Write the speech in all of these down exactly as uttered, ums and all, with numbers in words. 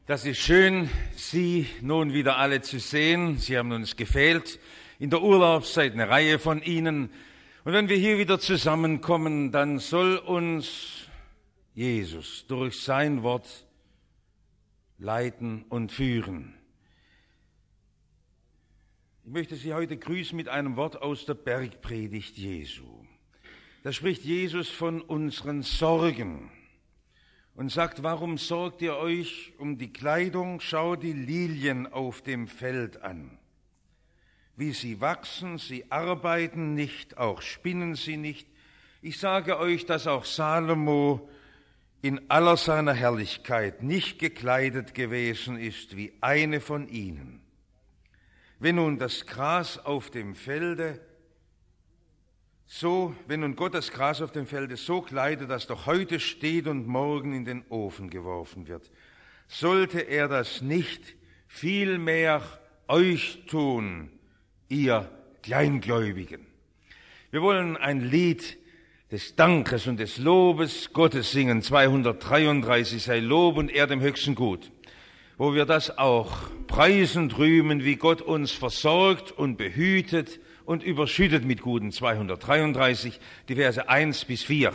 Das ist schön, Sie nun wieder alle zu sehen. Sie haben uns gefehlt. In der Urlaubszeit eine Reihe von Ihnen. Und wenn wir hier wieder zusammenkommen, dann soll uns Jesus durch sein Wort leiten und führen. Ich möchte Sie heute grüßen mit einem Wort aus der Bergpredigt Jesu. Da spricht Jesus von unseren Sorgen und sagt, warum sorgt ihr euch um die Kleidung? Schau die Lilien auf dem Feld an. Wie sie wachsen, sie arbeiten nicht, auch spinnen sie nicht. Ich sage euch, dass auch Salomo in aller seiner Herrlichkeit nicht gekleidet gewesen ist wie eine von ihnen. Wenn nun das Gras auf dem Felde So, wenn nun Gott das Gras auf dem Felde so kleidet, das doch heute steht und morgen in den Ofen geworfen wird, sollte er das nicht viel mehr euch tun, ihr Kleingläubigen. Wir wollen ein Lied des Dankes und des Lobes Gottes singen, zweihundertdreiunddreißig, sei Lob und Ehre dem höchsten Gut, wo wir das auch preisend rühmen, wie Gott uns versorgt und behütet und überschüttet mit Guten. zweihundertdreiunddreißig, die Verse eins bis vier.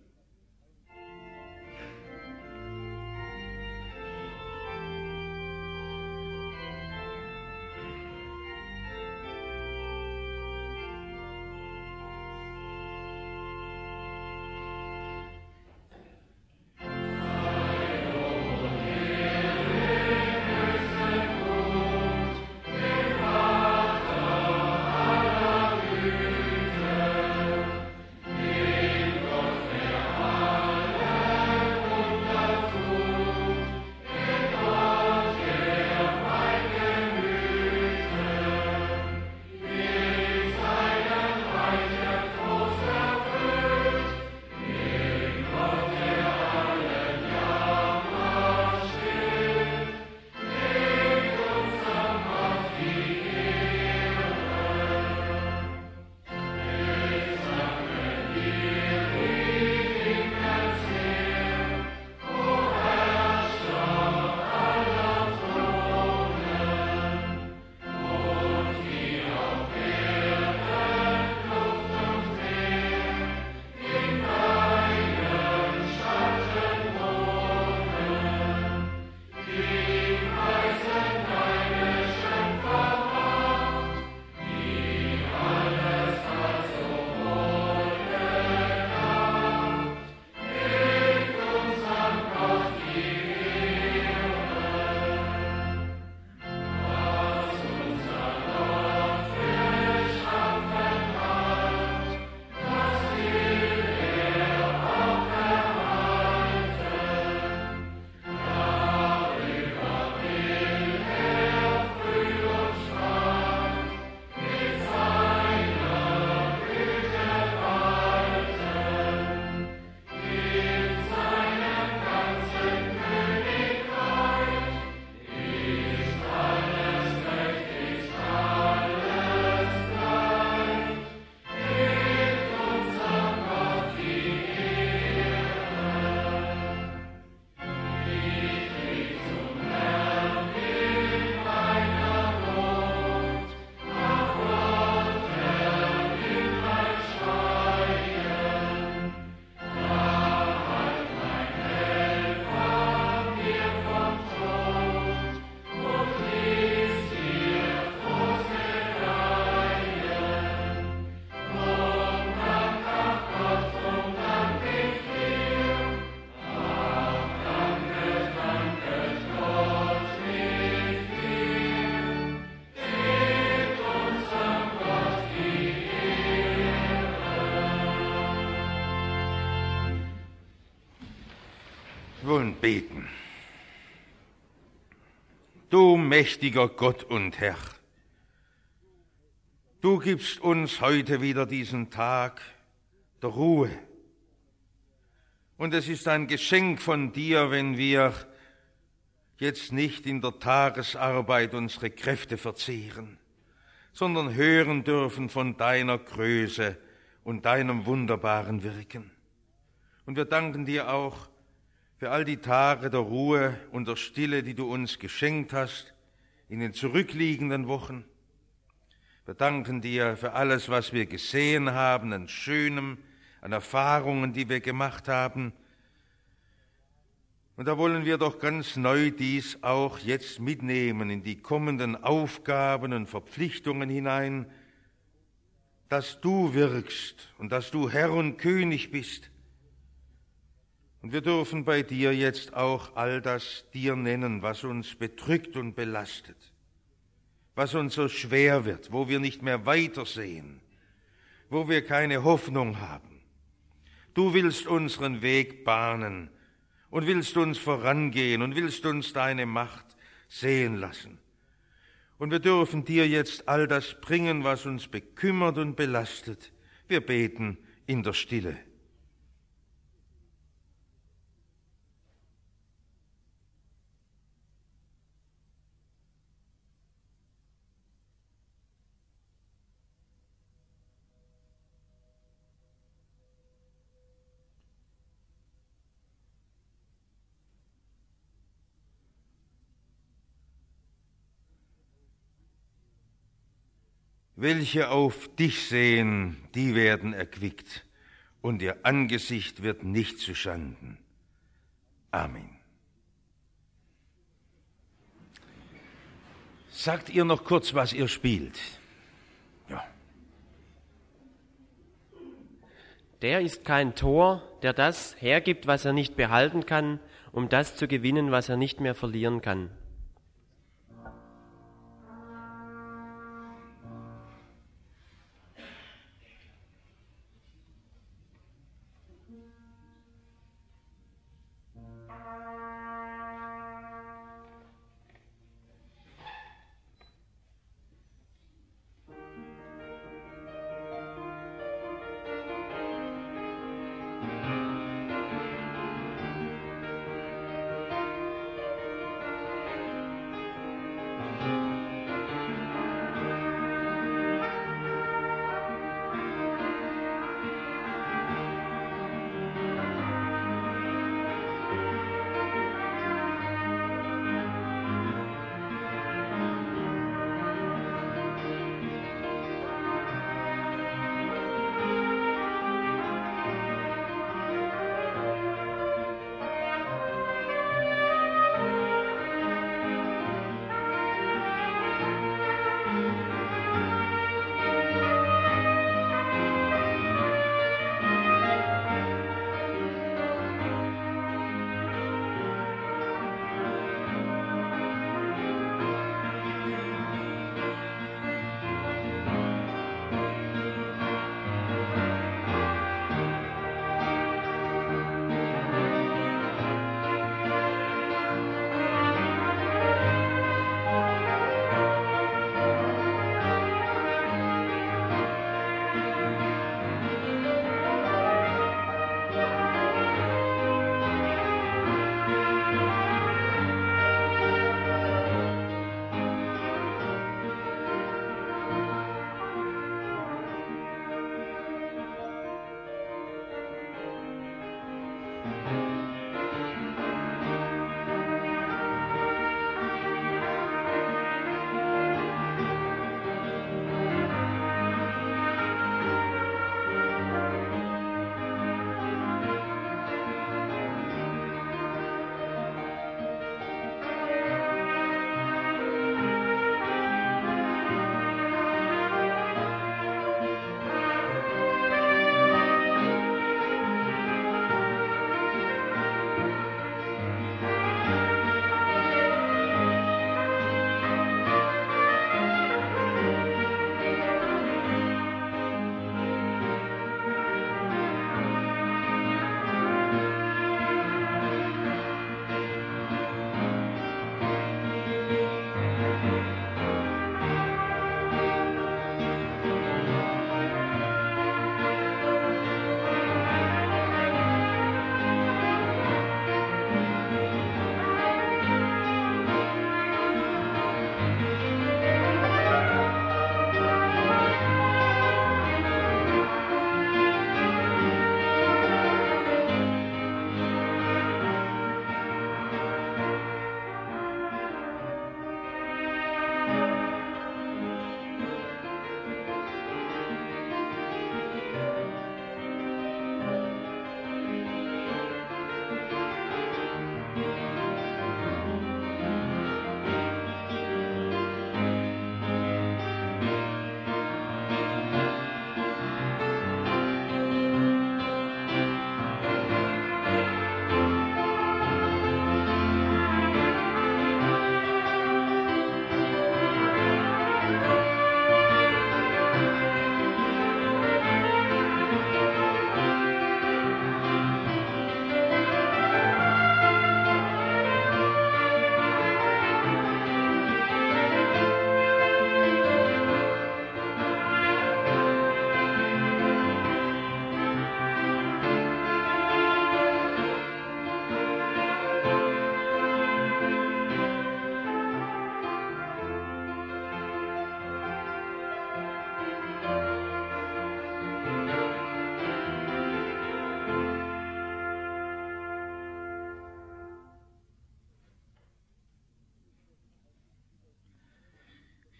Wir wollen beten. Du mächtiger Gott und Herr, du gibst uns heute wieder diesen Tag der Ruhe. Und es ist ein Geschenk von dir, wenn wir jetzt nicht in der Tagesarbeit unsere Kräfte verzehren, sondern hören dürfen von deiner Größe und deinem wunderbaren Wirken. Und wir danken dir auch für all die Tage der Ruhe und der Stille, die du uns geschenkt hast in den zurückliegenden Wochen. Wir danken dir für alles, was wir gesehen haben, an Schönem, an Erfahrungen, die wir gemacht haben. Und da wollen wir doch ganz neu dies auch jetzt mitnehmen in die kommenden Aufgaben und Verpflichtungen hinein, dass du wirkst und dass du Herr und König bist. Und wir dürfen bei dir jetzt auch all das dir nennen, was uns bedrückt und belastet, was uns so schwer wird, wo wir nicht mehr weitersehen, wo wir keine Hoffnung haben. Du willst unseren Weg bahnen und willst uns vorangehen und willst uns deine Macht sehen lassen. Und wir dürfen dir jetzt all das bringen, was uns bekümmert und belastet. Wir beten in der Stille. Welche auf dich sehen, die werden erquickt, und ihr Angesicht wird nicht zuschanden. Amen. Sagt ihr noch kurz, was ihr spielt? Ja. Der ist kein Tor, der das hergibt, was er nicht behalten kann, um das zu gewinnen, was er nicht mehr verlieren kann.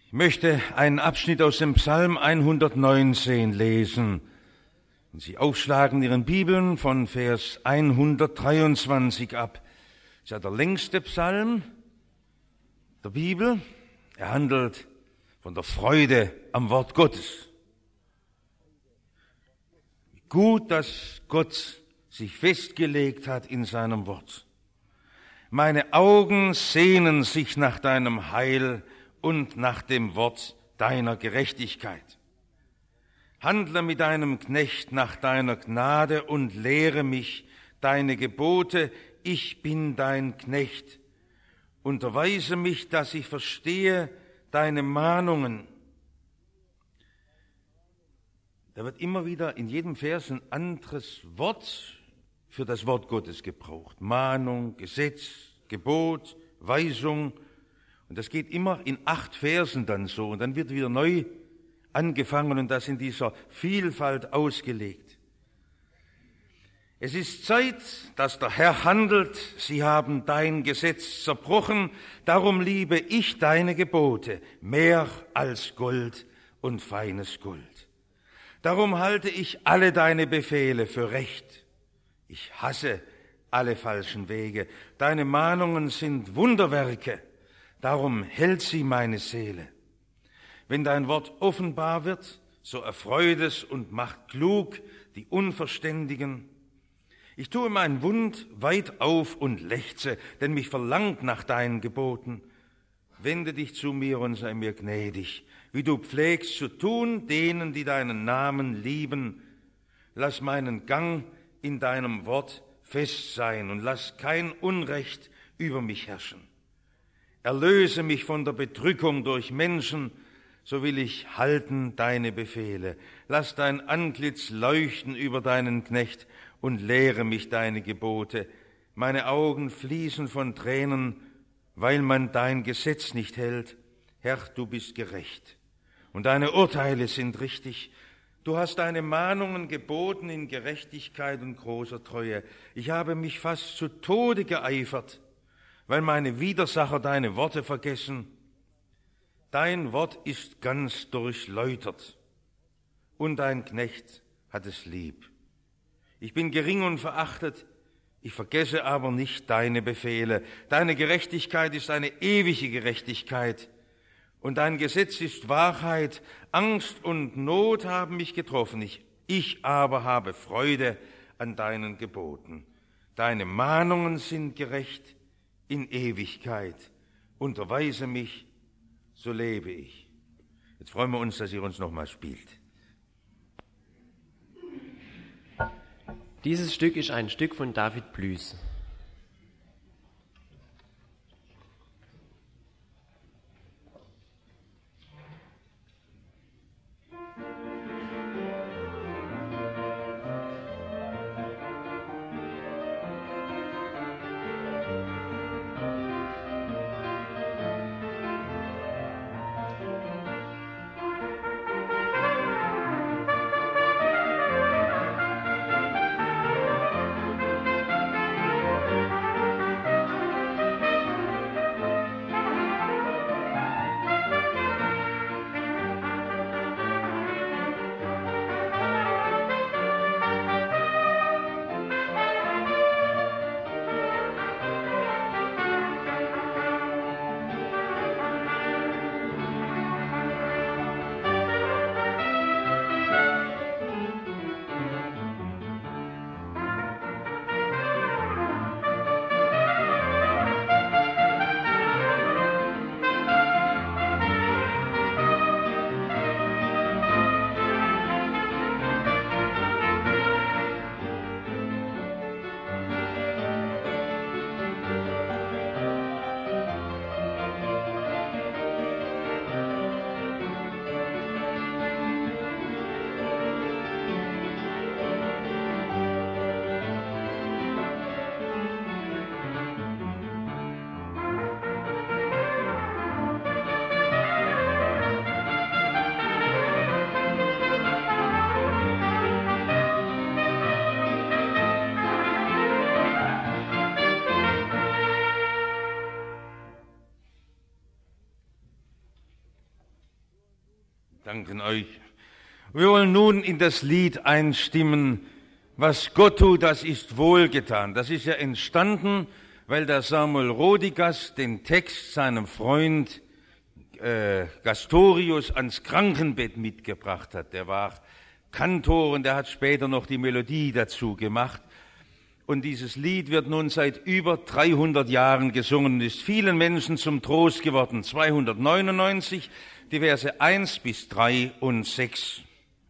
Ich möchte einen Abschnitt aus dem Psalm hundertneunzehn lesen. Wenn Sie aufschlagen Ihren Bibeln von Vers hundertdreiundzwanzig ab. Das ist ja der längste Psalm der Bibel. Er handelt von der Freude am Wort Gottes. Gut, dass Gott sich festgelegt hat in seinem Wort. Meine Augen sehnen sich nach deinem Heil und nach dem Wort deiner Gerechtigkeit. Handle mit deinem Knecht nach deiner Gnade und lehre mich deine Gebote. Ich bin dein Knecht. Unterweise mich, dass ich verstehe deine Mahnungen. Da wird immer wieder in jedem Vers ein anderes Wort für das Wort Gottes gebraucht. Mahnung, Gesetz, Gebot, Weisung. Und das geht immer in acht Versen dann so. Und dann wird wieder neu angefangen und das in dieser Vielfalt ausgelegt. Es ist Zeit, dass der Herr handelt. Sie haben dein Gesetz zerbrochen. Darum liebe ich deine Gebote mehr als Gold und feines Gold. Darum halte ich alle deine Befehle für recht. Ich hasse alle falschen Wege. Deine Mahnungen sind Wunderwerke. Darum hält sie meine Seele. Wenn dein Wort offenbar wird, so erfreut es und macht klug die Unverständigen. Ich tue meinen Mund weit auf und lechze, denn mich verlangt nach deinen Geboten. Wende dich zu mir und sei mir gnädig, wie du pflegst zu tun, denen, die deinen Namen lieben. Lass meinen Gang in deinem Wort fest sein und lass kein Unrecht über mich herrschen. Erlöse mich von der Bedrückung durch Menschen, so will ich halten deine Befehle. Lass dein Antlitz leuchten über deinen Knecht und lehre mich deine Gebote. Meine Augen fließen von Tränen, weil man dein Gesetz nicht hält. Herr, du bist gerecht und deine Urteile sind richtig. Du hast deine Mahnungen geboten in Gerechtigkeit und großer Treue. Ich habe mich fast zu Tode geeifert, weil meine Widersacher deine Worte vergessen. Dein Wort ist ganz durchläutert und dein Knecht hat es lieb. Ich bin gering und verachtet, ich vergesse aber nicht deine Befehle. Deine Gerechtigkeit ist eine ewige Gerechtigkeit und dein Gesetz ist Wahrheit. Angst und Not haben mich getroffen, ich, ich aber habe Freude an deinen Geboten. Deine Mahnungen sind gerecht in Ewigkeit. Unterweise mich, so lebe ich. Jetzt freuen wir uns, dass ihr uns nochmal spielt. Dieses Stück ist ein Stück von David Blüß. danken euch. Wir wollen nun in das Lied einstimmen, was Gott tut, das ist wohlgetan. Das ist ja entstanden, weil der Samuel Rodigas den Text seinem Freund äh, Gastorius ans Krankenbett mitgebracht hat. Der war Kantor und der hat später noch die Melodie dazu gemacht. Und dieses Lied wird nun seit über dreihundert Jahren gesungen und ist vielen Menschen zum Trost geworden. zweihundertneunundneunzig, die Verse eins bis drei und sechs.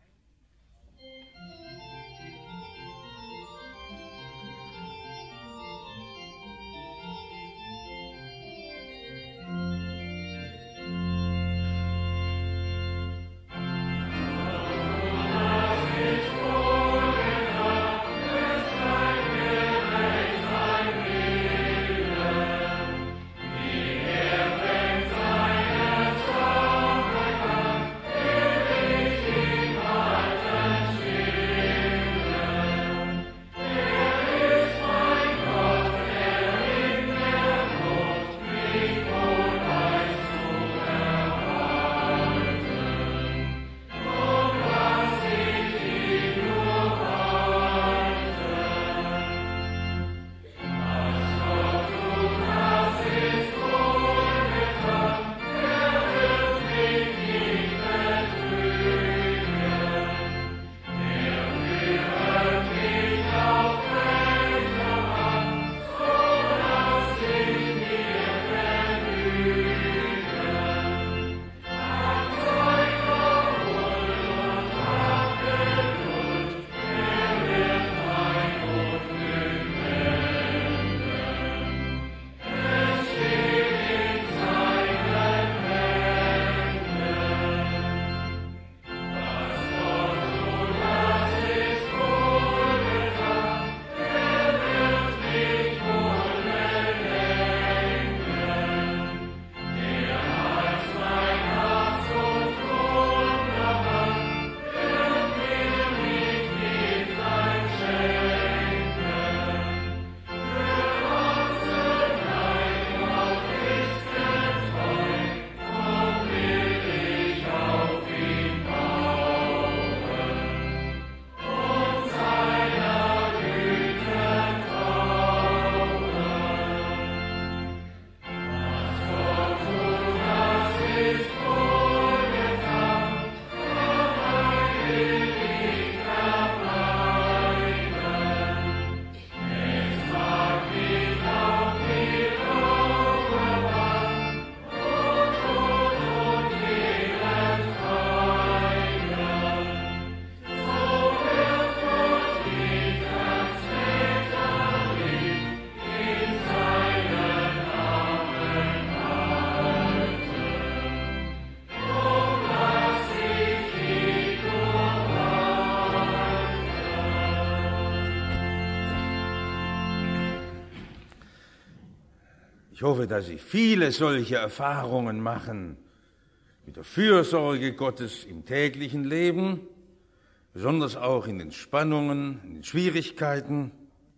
Ich hoffe, dass Sie viele solche Erfahrungen machen mit der Fürsorge Gottes im täglichen Leben, besonders auch in den Spannungen, in den Schwierigkeiten.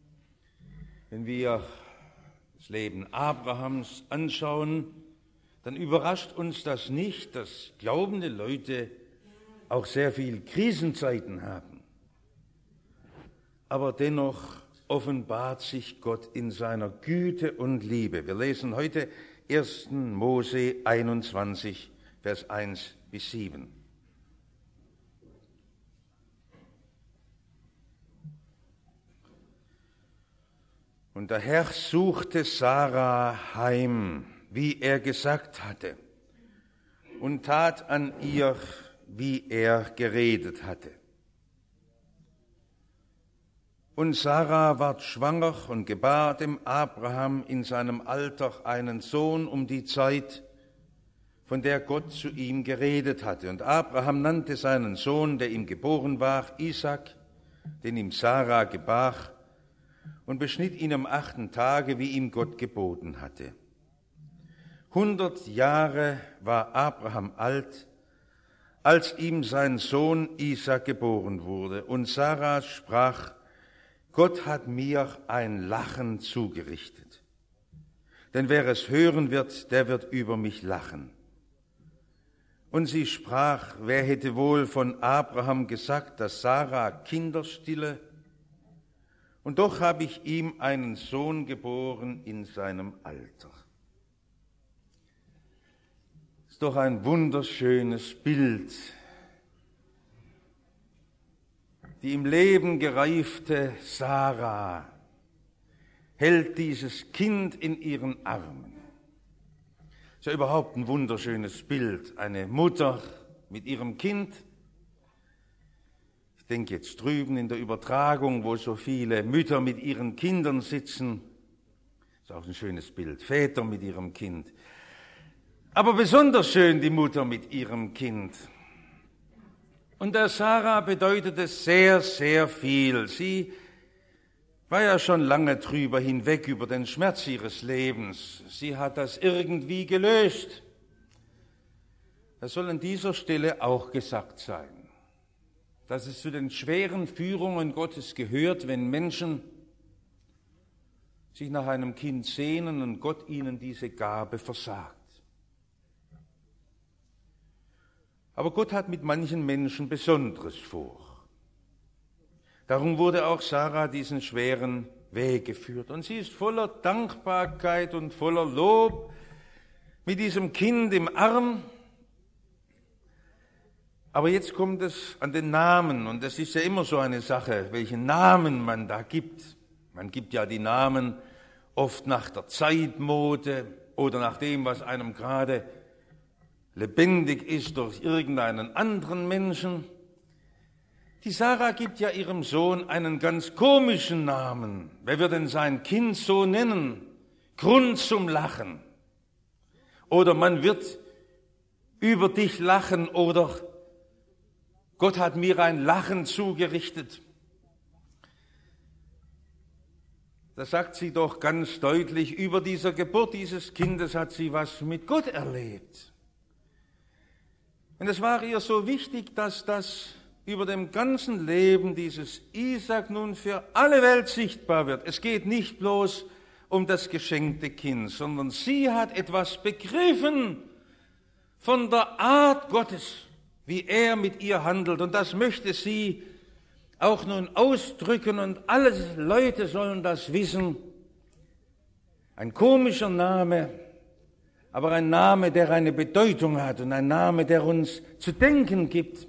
Wenn wir das Leben Abrahams anschauen, dann überrascht uns das nicht, dass glaubende Leute auch sehr viel Krisenzeiten haben. Aber dennoch offenbart sich Gott in seiner Güte und Liebe. Wir lesen heute ersten Mose einundzwanzig, Vers eins bis sieben. Und der Herr suchte Sarah heim, wie er gesagt hatte, und tat an ihr, wie er geredet hatte. Und Sarah ward schwanger und gebar dem Abraham in seinem Alter einen Sohn um die Zeit, von der Gott zu ihm geredet hatte. Und Abraham nannte seinen Sohn, der ihm geboren war, Isaak, den ihm Sarah gebar, und beschnitt ihn am achten Tage, wie ihm Gott geboten hatte. Hundert Jahre war Abraham alt, als ihm sein Sohn Isaak geboren wurde. Und Sarah sprach: Gott hat mir ein Lachen zugerichtet. Denn wer es hören wird, der wird über mich lachen. Und sie sprach, wer hätte wohl von Abraham gesagt, dass Sarah Kinder stille? Und doch habe ich ihm einen Sohn geboren in seinem Alter. Ist doch ein wunderschönes Bild. Die im Leben gereifte Sarah hält dieses Kind in ihren Armen. Ist ja überhaupt ein wunderschönes Bild. Eine Mutter mit ihrem Kind. Ich denke jetzt drüben in der Übertragung, wo so viele Mütter mit ihren Kindern sitzen. Ist auch ein schönes Bild. Väter mit ihrem Kind. Aber besonders schön die Mutter mit ihrem Kind. Und der Sarah bedeutet es sehr, sehr viel. Sie war ja schon lange drüber hinweg über den Schmerz ihres Lebens. Sie hat das irgendwie gelöst. Das soll an dieser Stelle auch gesagt sein, dass es zu den schweren Führungen Gottes gehört, wenn Menschen sich nach einem Kind sehnen und Gott ihnen diese Gabe versagt. Aber Gott hat mit manchen Menschen Besonderes vor. Darum wurde auch Sarah diesen schweren Weg geführt. Und sie ist voller Dankbarkeit und voller Lob mit diesem Kind im Arm. Aber jetzt kommt es an den Namen. Und das ist ja immer so eine Sache, welchen Namen man da gibt. Man gibt ja die Namen oft nach der Zeitmode oder nach dem, was einem gerade lebendig ist durch irgendeinen anderen Menschen. Die Sarah gibt ja ihrem Sohn einen ganz komischen Namen. Wer wird denn sein Kind so nennen? Grund zum Lachen. Oder man wird über dich lachen oder Gott hat mir ein Lachen zugerichtet. Da sagt sie doch ganz deutlich, über dieser Geburt dieses Kindes hat sie was mit Gott erlebt. Und es war ihr so wichtig, dass das über dem ganzen Leben dieses Isaak nun für alle Welt sichtbar wird. Es geht nicht bloß um das geschenkte Kind, sondern sie hat etwas begriffen von der Art Gottes, wie er mit ihr handelt. Und das möchte sie auch nun ausdrücken und alle Leute sollen das wissen. Ein komischer Name, aber ein Name, der eine Bedeutung hat und ein Name, der uns zu denken gibt.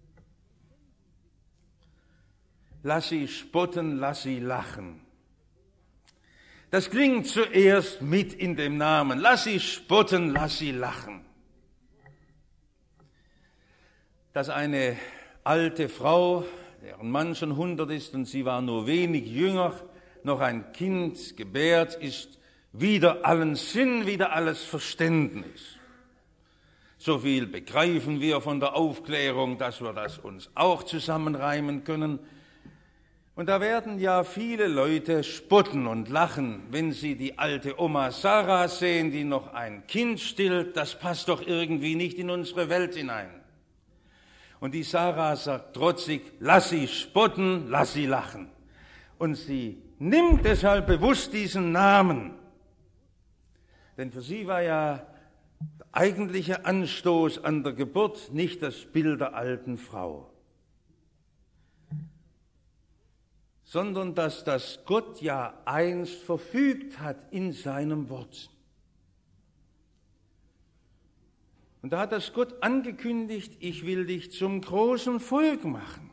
Lass sie spotten, lass sie lachen. Das klingt zuerst mit in dem Namen. Lass sie spotten, lass sie lachen. Dass eine alte Frau, deren Mann schon hundert ist und sie war nur wenig jünger, noch ein Kind gebärt, ist wider allen Sinn, wider alles Verständnis. So viel begreifen wir von der Aufklärung, dass wir das uns auch zusammenreimen können. Und da werden ja viele Leute spotten und lachen, wenn sie die alte Oma Sarah sehen, die noch ein Kind stillt. Das passt doch irgendwie nicht in unsere Welt hinein. Und die Sarah sagt trotzig, lass sie spotten, lass sie lachen. Und sie nimmt deshalb bewusst diesen Namen. Denn für sie war ja der eigentliche Anstoß an der Geburt nicht das Bild der alten Frau, sondern dass das Gott ja einst verfügt hat in seinem Wort. Und da hat das Gott angekündigt, ich will dich zum großen Volk machen.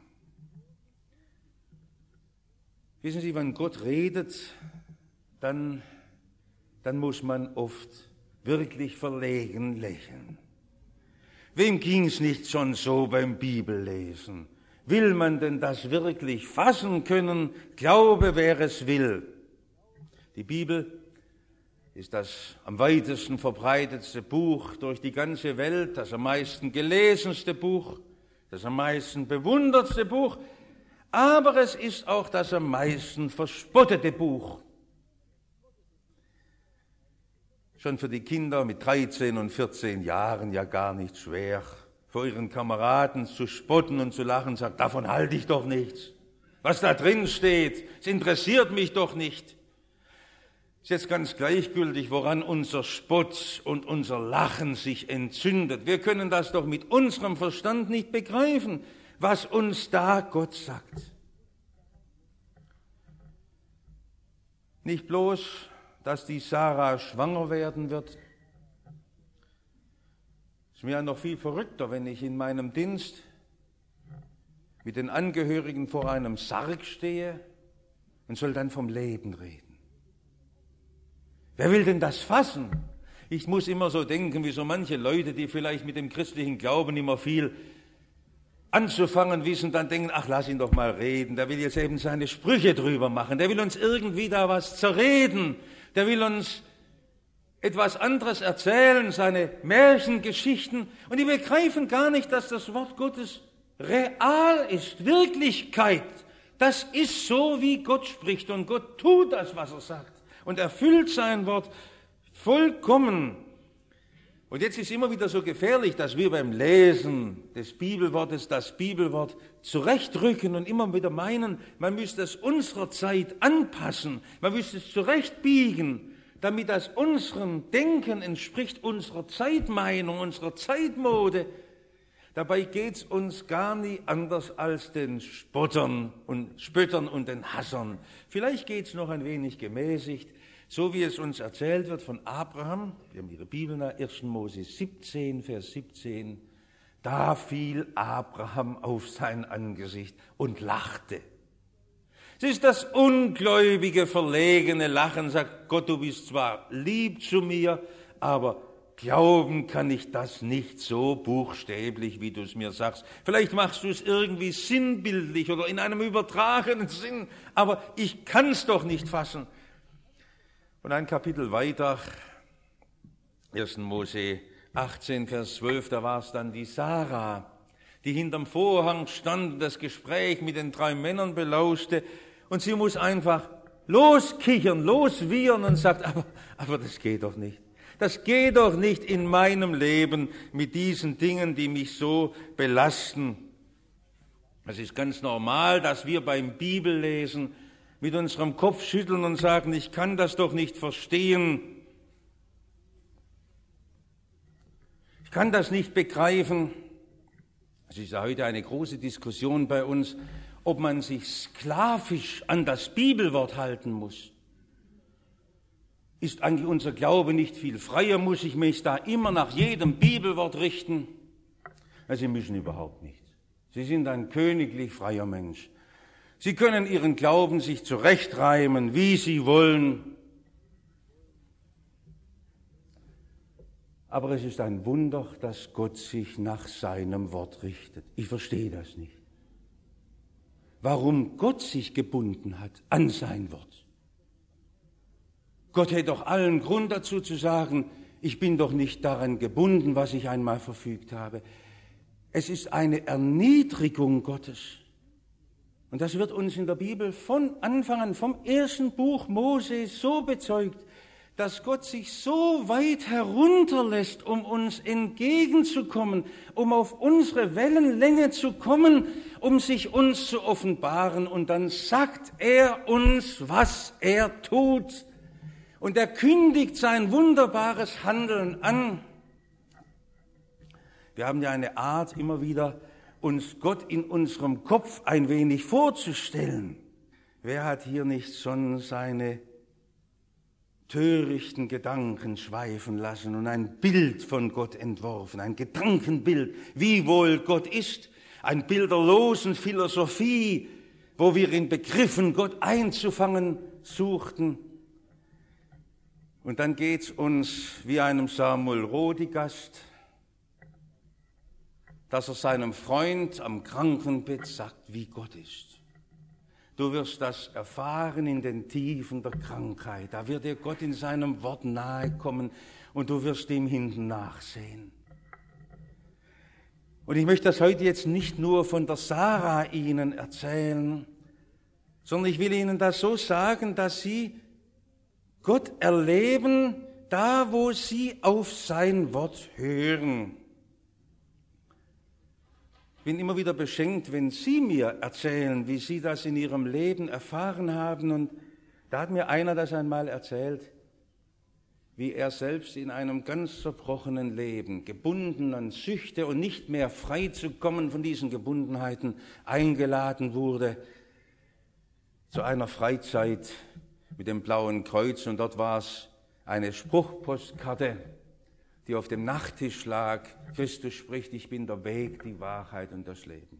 Wissen Sie, wenn Gott redet, dann, dann muss man oft wirklich verlegen lächeln. Wem ging's nicht schon so beim Bibellesen? Will man denn das wirklich fassen können? Glaube, wer es will. Die Bibel ist das am weitesten verbreitetste Buch durch die ganze Welt, das am meisten gelesenste Buch, das am meisten bewundertste Buch, aber es ist auch das am meisten verspottete Buch. Schon für die Kinder mit dreizehn und vierzehn Jahren ja gar nicht schwer, vor ihren Kameraden zu spotten und zu lachen, sagt, davon halte ich doch nichts. Was da drin steht, es interessiert mich doch nicht. Ist jetzt ganz gleichgültig, woran unser Spott und unser Lachen sich entzündet. Wir können das doch mit unserem Verstand nicht begreifen, was uns da Gott sagt. Nicht bloß, dass die Sarah schwanger werden wird. Es ist mir ja noch viel verrückter, wenn ich in meinem Dienst mit den Angehörigen vor einem Sarg stehe und soll dann vom Leben reden. Wer will denn das fassen? Ich muss immer so denken, wie so manche Leute, die vielleicht mit dem christlichen Glauben immer viel anzufangen wissen, dann denken, ach, lass ihn doch mal reden, der will jetzt eben seine Sprüche drüber machen, der will uns irgendwie da was zerreden, der will uns etwas anderes erzählen, seine Märchengeschichten, und die begreifen gar nicht, dass das Wort Gottes real ist, Wirklichkeit. Das ist so, wie Gott spricht, und Gott tut das, was er sagt. Und erfüllt sein Wort vollkommen. Und jetzt ist immer wieder so gefährlich, dass wir beim Lesen des Bibelwortes das Bibelwort zurechtrücken und immer wieder meinen, man müsste es unserer Zeit anpassen, man müsste es zurechtbiegen, damit das unserem Denken entspricht, unserer Zeitmeinung, unserer Zeitmode. Dabei geht es uns gar nie anders als den Spottern und Spöttern und den Hassern. Vielleicht geht es noch ein wenig gemäßigt, so wie es uns erzählt wird von Abraham. Wir haben Ihre Bibel nach erster Mose siebzehn, Vers siebzehn. Da fiel Abraham auf sein Angesicht und lachte. Es ist das ungläubige, verlegene Lachen, sagt Gott, du bist zwar lieb zu mir, aber glauben kann ich das nicht so buchstäblich, wie du es mir sagst. Vielleicht machst du es irgendwie sinnbildlich oder in einem übertragenen Sinn, aber ich kann es doch nicht fassen. Und ein Kapitel weiter, erster Mose achtzehn, Vers zwölf, da war es dann die Sarah, die hinterm Vorhang stand und das Gespräch mit den drei Männern belauschte, und sie muss einfach loskichern, loswiehern und sagt, aber, aber das geht doch nicht. Das geht doch nicht in meinem Leben mit diesen Dingen, die mich so belasten. Es ist ganz normal, dass wir beim Bibellesen mit unserem Kopf schütteln und sagen, ich kann das doch nicht verstehen. Ich kann das nicht begreifen. Es ist ja heute eine große Diskussion bei uns, ob man sich sklavisch an das Bibelwort halten muss. Ist eigentlich unser Glaube nicht viel freier? Muss ich mich da immer nach jedem Bibelwort richten? Also Sie müssen überhaupt nicht. Sie sind ein königlich freier Mensch. Sie können Ihren Glauben sich zurechtreimen, wie Sie wollen. Aber es ist ein Wunder, dass Gott sich nach seinem Wort richtet. Ich verstehe das nicht. Warum Gott sich gebunden hat an sein Wort. Gott hätte doch allen Grund dazu zu sagen, ich bin doch nicht daran gebunden, was ich einmal verfügt habe. Es ist eine Erniedrigung Gottes. Und das wird uns in der Bibel von Anfang an, vom ersten Buch Mose so bezeugt, dass Gott sich so weit herunterlässt, um uns entgegenzukommen, um auf unsere Wellenlänge zu kommen, um sich uns zu offenbaren. Und dann sagt er uns, was er tut. Und er kündigt sein wunderbares Handeln an. Wir haben ja eine Art, immer wieder uns Gott in unserem Kopf ein wenig vorzustellen. Wer hat hier nicht schon seine törichten Gedanken schweifen lassen und ein Bild von Gott entworfen, ein Gedankenbild, wie wohl Gott ist, ein bilderlosen Philosophie, wo wir in Begriffen Gott einzufangen suchten. Und dann geht's uns wie einem Samuel Rodigast, dass er seinem Freund am Krankenbett sagt, wie Gott ist. Du wirst das erfahren in den Tiefen der Krankheit. Da wird dir Gott in seinem Wort nahe kommen und du wirst ihm hinten nachsehen. Und ich möchte das heute jetzt nicht nur von der Sarah Ihnen erzählen, sondern ich will Ihnen das so sagen, dass Sie Gott erleben, da wo Sie auf sein Wort hören. Ich bin immer wieder beschenkt, wenn Sie mir erzählen, wie Sie das in Ihrem Leben erfahren haben. Und Da hat mir einer das einmal erzählt, wie er selbst in einem ganz zerbrochenen Leben, gebunden an Süchte und nicht mehr frei zu kommen von diesen Gebundenheiten, eingeladen wurde zu einer Freizeit mit dem Blauen Kreuz. Und dort war es eine Spruchpostkarte, die auf dem Nachttisch lag. Christus spricht, ich bin der Weg, die Wahrheit und das Leben.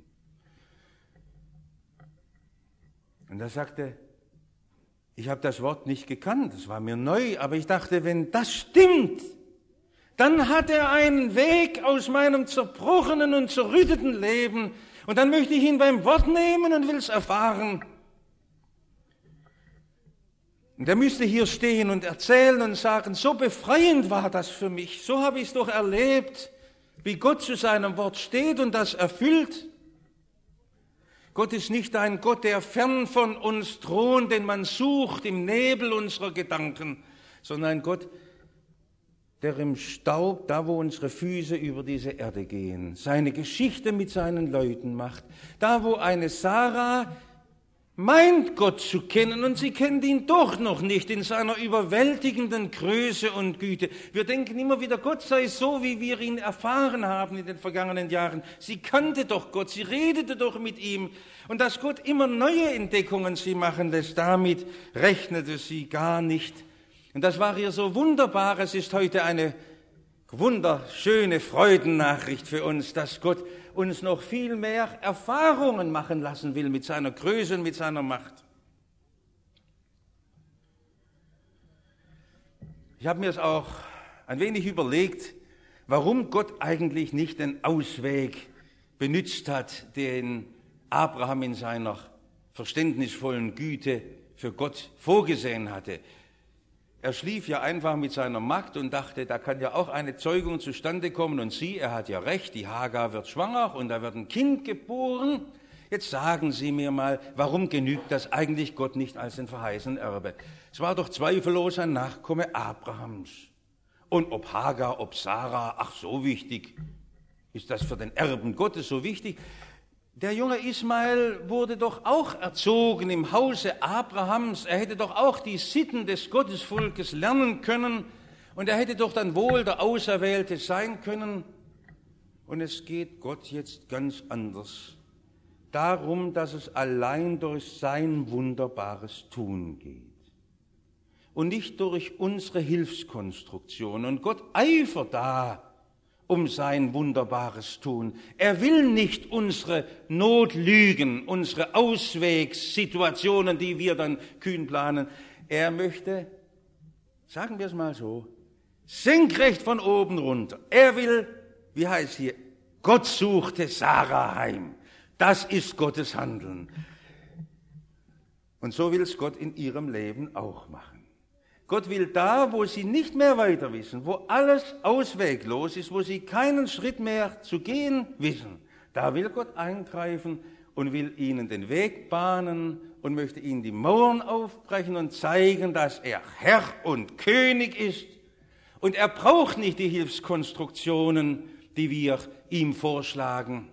Und er sagte, ich habe das Wort nicht gekannt, es war mir neu, aber ich dachte, wenn das stimmt, dann hat er einen Weg aus meinem zerbrochenen und zerrütteten Leben und dann möchte ich ihn beim Wort nehmen und will es erfahren. Und er müsste hier stehen und erzählen und sagen, so befreiend war das für mich, so habe ich es doch erlebt, wie Gott zu seinem Wort steht und das erfüllt. Gott ist nicht ein Gott, der fern von uns thront, den man sucht im Nebel unserer Gedanken, sondern ein Gott, der im Staub, da wo unsere Füße über diese Erde gehen, seine Geschichte mit seinen Leuten macht. Da wo eine Sarah meint, Gott zu kennen, und sie kennt ihn doch noch nicht in seiner überwältigenden Größe und Güte. Wir denken immer wieder, Gott sei so, wie wir ihn erfahren haben in den vergangenen Jahren. Sie kannte doch Gott, sie redete doch mit ihm. Und dass Gott immer neue Entdeckungen sie machen lässt, damit rechnete sie gar nicht. Und das war ihr so wunderbar. Es ist heute eine wunderschöne Freudennachricht für uns, dass Gott uns noch viel mehr Erfahrungen machen lassen will mit seiner Größe und mit seiner Macht. Ich habe mir es auch ein wenig überlegt, warum Gott eigentlich nicht den Ausweg benutzt hat, den Abraham in seiner verständnisvollen Güte für Gott vorgesehen hatte. Er schlief ja einfach mit seiner Magd und dachte, da kann ja auch eine Zeugung zustande kommen. Und sie, er hat ja recht, die Hagar wird schwanger und da wird ein Kind geboren. Jetzt sagen Sie mir mal, warum genügt das eigentlich Gott nicht als den verheißenen Erbe? Es war doch zweifellos ein Nachkomme Abrahams. Und ob Hagar, ob Sarah, ach so wichtig, ist das für den Erben Gottes so wichtig? Der junge Ismael wurde doch auch erzogen im Hause Abrahams. Er hätte doch auch die Sitten des Gottesvolkes lernen können und er hätte doch dann wohl der Auserwählte sein können. Und es geht Gott jetzt ganz anders. Darum, dass es allein durch sein wunderbares Tun geht und nicht durch unsere Hilfskonstruktion. Und Gott eifert da um sein wunderbares Tun. Er will nicht unsere Notlügen, unsere Auswegssituationen, die wir dann kühn planen. Er möchte, sagen wir es mal so, senkrecht von oben runter. Er will, wie heißt hier, Gott suchte Sarah heim. Das ist Gottes Handeln. Und so will es Gott in ihrem Leben auch machen. Gott will da, wo sie nicht mehr weiter wissen, wo alles ausweglos ist, wo sie keinen Schritt mehr zu gehen wissen, da will Gott eingreifen und will ihnen den Weg bahnen und möchte ihnen die Mauern aufbrechen und zeigen, dass er Herr und König ist. Und er braucht nicht die Hilfskonstruktionen, die wir ihm vorschlagen.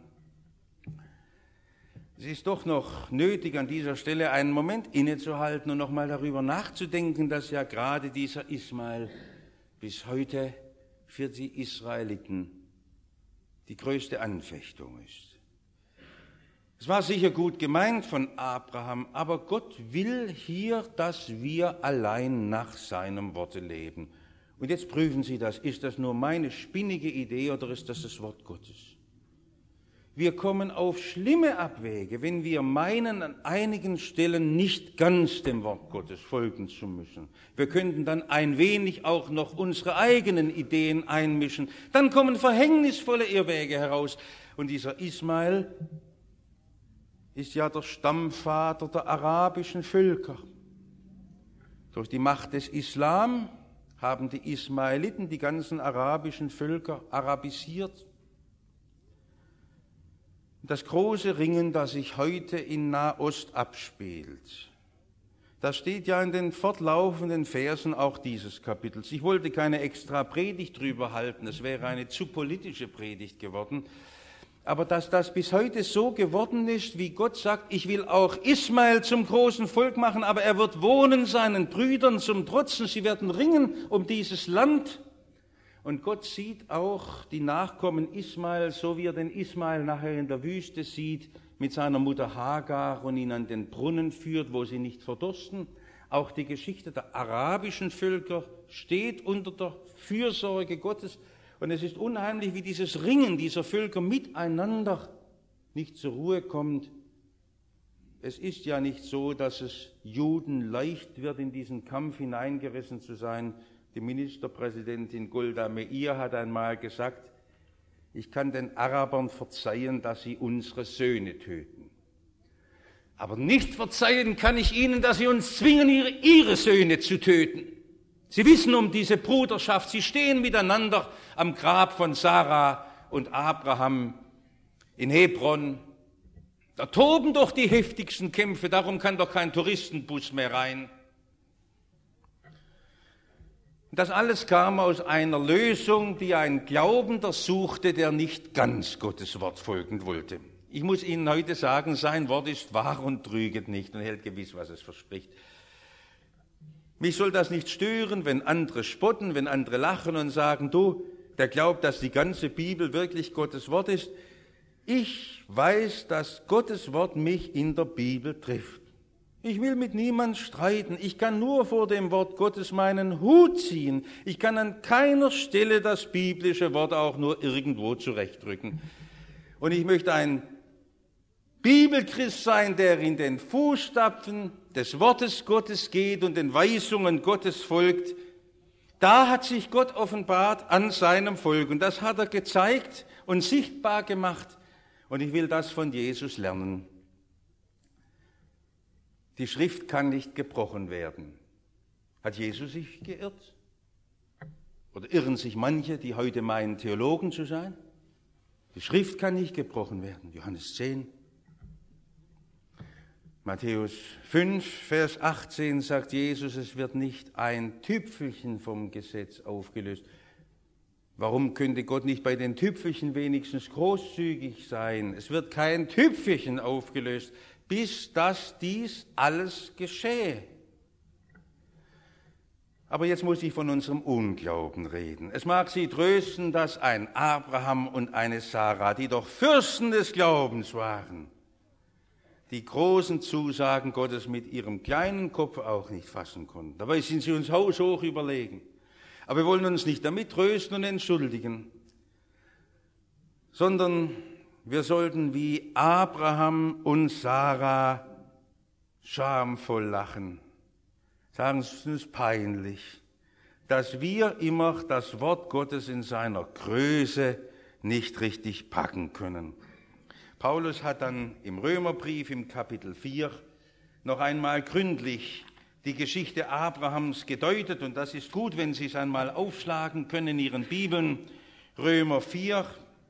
Es ist doch noch nötig, an dieser Stelle einen Moment innezuhalten und nochmal darüber nachzudenken, dass ja gerade dieser Ismael bis heute für die Israeliten die größte Anfechtung ist. Es war sicher gut gemeint von Abraham, aber Gott will hier, dass wir allein nach seinem Worte leben. Und jetzt prüfen Sie das, ist das nur meine spinnige Idee oder ist das das Wort Gottes? Wir kommen auf schlimme Abwege, wenn wir meinen, an einigen Stellen nicht ganz dem Wort Gottes folgen zu müssen. Wir könnten dann ein wenig auch noch unsere eigenen Ideen einmischen. Dann kommen verhängnisvolle Irrwege heraus. Und dieser Ismael ist ja der Stammvater der arabischen Völker. Durch die Macht des Islam haben die Ismaeliten die ganzen arabischen Völker arabisiert. Das große Ringen, das sich heute in Nahost abspielt, das steht ja in den fortlaufenden Versen auch dieses Kapitels. Ich wollte keine extra Predigt drüber halten, es wäre eine zu politische Predigt geworden. Aber dass das bis heute so geworden ist, wie Gott sagt, ich will auch Ismael zum großen Volk machen, aber er wird wohnen seinen Brüdern zum Trotzen, sie werden ringen um dieses Land. Und Gott sieht auch die Nachkommen Ismael, so wie er den Ismael nachher in der Wüste sieht, mit seiner Mutter Hagar und ihn an den Brunnen führt, wo sie nicht verdursten. Auch die Geschichte der arabischen Völker steht unter der Fürsorge Gottes. Und es ist unheimlich, wie dieses Ringen dieser Völker miteinander nicht zur Ruhe kommt. Es ist ja nicht so, dass es Juden leicht wird, in diesen Kampf hineingerissen zu sein. Die Ministerpräsidentin Golda Meir hat einmal gesagt, ich kann den Arabern verzeihen, dass sie unsere Söhne töten. Aber nicht verzeihen kann ich ihnen, dass sie uns zwingen, ihre, ihre Söhne zu töten. Sie wissen um diese Bruderschaft, sie stehen miteinander am Grab von Sarah und Abraham in Hebron. Da toben doch die heftigsten Kämpfe, darum kann doch kein Touristenbus mehr rein. Das alles kam aus einer Lösung, die ein Glaubender suchte, der nicht ganz Gottes Wort folgen wollte. Ich muss Ihnen heute sagen, sein Wort ist wahr und trüget nicht und hält gewiss, was es verspricht. Mich soll das nicht stören, wenn andere spotten, wenn andere lachen und sagen, du, der glaubt, dass die ganze Bibel wirklich Gottes Wort ist. Ich weiß, dass Gottes Wort mich in der Bibel trifft. Ich will mit niemand streiten. Ich kann nur vor dem Wort Gottes meinen Hut ziehen. Ich kann an keiner Stelle das biblische Wort auch nur irgendwo zurechtrücken. Und ich möchte ein Bibelchrist sein, der in den Fußstapfen des Wortes Gottes geht und den Weisungen Gottes folgt. Da hat sich Gott offenbart an seinem Volk und das hat er gezeigt und sichtbar gemacht. Und ich will das von Jesus lernen. Die Schrift kann nicht gebrochen werden. Hat Jesus sich geirrt? Oder irren sich manche, die heute meinen, Theologen zu sein? Die Schrift kann nicht gebrochen werden. Johannes zehn. Matthäus fünf, Vers achtzehn sagt Jesus, es wird nicht ein Tüpfelchen vom Gesetz aufgelöst. Warum könnte Gott nicht bei den Tüpfelchen wenigstens großzügig sein? Es wird kein Tüpfelchen aufgelöst, bis dass dies alles geschehe. Aber jetzt muss ich von unserem Unglauben reden. Es mag Sie trösten, dass ein Abraham und eine Sarah, die doch Fürsten des Glaubens waren, die großen Zusagen Gottes mit ihrem kleinen Kopf auch nicht fassen konnten. Dabei sind sie uns haushoch überlegen. Aber wir wollen uns nicht damit trösten und entschuldigen, sondern wir sollten wie Abraham und Sarah schamvoll lachen. Sagen, es ist uns peinlich, dass wir immer das Wort Gottes in seiner Größe nicht richtig packen können. Paulus hat dann im Römerbrief im Kapitel vier noch einmal gründlich die Geschichte Abrahams gedeutet. Und das ist gut, wenn Sie es einmal aufschlagen können in Ihren Bibeln. Römer vier.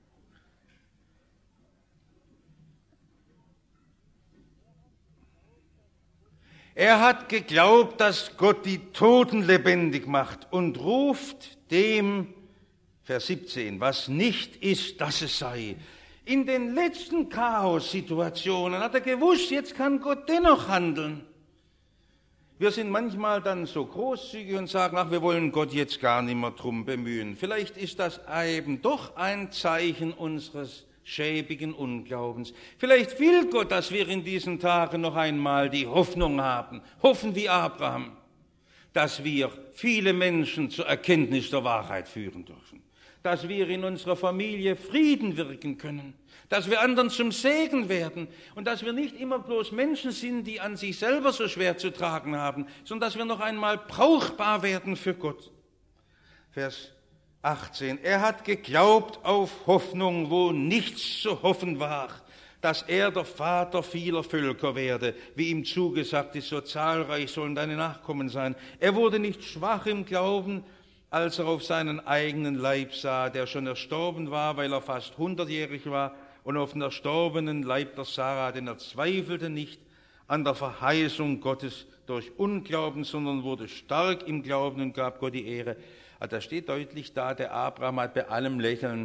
Er hat geglaubt, dass Gott die Toten lebendig macht und ruft dem, Vers siebzehn, was nicht ist, dass es sei. In den letzten Chaos-Situationen hat er gewusst, jetzt kann Gott dennoch handeln. Wir sind manchmal dann so großzügig und sagen, ach, wir wollen Gott jetzt gar nicht mehr drum bemühen. Vielleicht ist das eben doch ein Zeichen unseres schäbigen Unglaubens. Vielleicht will Gott, dass wir in diesen Tagen noch einmal die Hoffnung haben, hoffen wie Abraham, dass wir viele Menschen zur Erkenntnis der Wahrheit führen dürfen, dass wir in unserer Familie Frieden wirken können, dass wir anderen zum Segen werden und dass wir nicht immer bloß Menschen sind, die an sich selber so schwer zu tragen haben, sondern dass wir noch einmal brauchbar werden für Gott. Vers achtzehn. Er hat geglaubt auf Hoffnung, wo nichts zu hoffen war, dass er der Vater vieler Völker werde, wie ihm zugesagt ist, so zahlreich sollen deine Nachkommen sein. Er wurde nicht schwach im Glauben, als er auf seinen eigenen Leib sah, der schon erstorben war, weil er fast hundertjährig war, und auf den erstorbenen Leib der Sarah, denn er zweifelte nicht an der Verheißung Gottes durch Unglauben, sondern wurde stark im Glauben und gab Gott die Ehre. Da steht deutlich da, der Abraham hat bei allem Lächeln